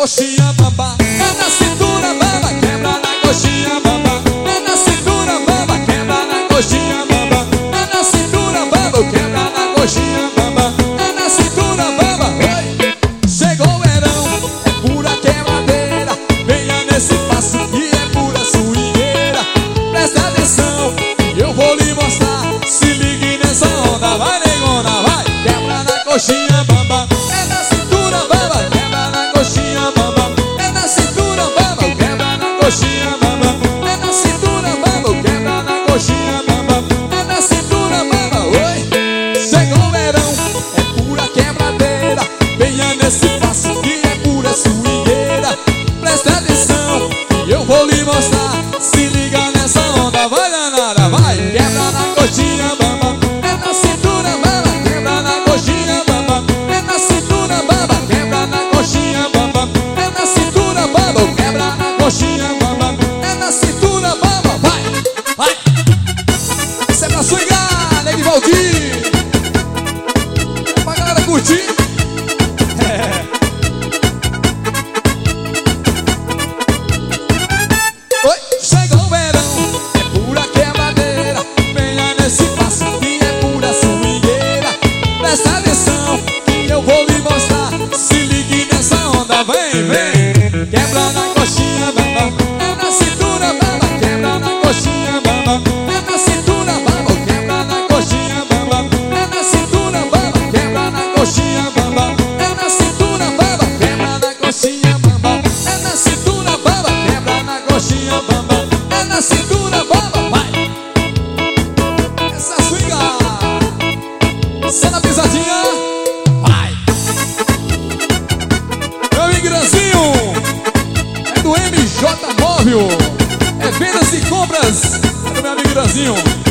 coxinha bamba, é na cintura bamba, quebra na coxinha bamba, é na cintura bamba, quebra na coxinha bamba, é na cintura bamba, quebra na coxinha bamba, é na cintura bamba. Oi, chegou o verão, é pura quebradeira, venha nesse passo que é pura swingueira. Presta atenção, eu vou lhe mostrar, se ligue nessa onda, vai negona, vai. Quebra na coxinha bamba, é na cintura bamba, quebra na coxinha bamba, é na cintura bamba, quebra na coxinha bamba, é na cintura bamba, quebra na coxinha bamba, é na cintura bamba. Oi, chegou o verão, é pura quebradeira, venha nesse passo que é pura swingueira. Presta atenção e eu vou lhe mostrar, se liga nessa onda, vai danada, vai. Quebra na coxinha bamba, é na cintura bamba, quebra na coxinha bamba, é na cintura bamba, quebra na coxinha bamba, é na cintura bamba, quebra na coxinha bamba, é na cintura bamba, vai, vai. Isso é pra swingar, Nego Valdir, é pra galera curtir. Oi, chegou o verão, é pura quebradeira, venha nesse passo que é pura swingueira. Presta atenção que eu vou lhe mostrar, se ligue nessa onda, vem, vem. Quebra na coxinha bamba, é na cintura bamba, quebra na coxinha bamba, é na cintura bamba, quebra na coxinha bamba, é na cintura bamba, quebra na coxinha bamba, é na cintura bamba, quebra na coxinha bamba, é na cintura bamba, quebra na coxinha bamba, é na cintura bamba, vai. Essa swinga, só na pisadinha, vai. Meu ingressinho é do MJ Móvel, é vendas e compras, é do meu amigo Granzinho.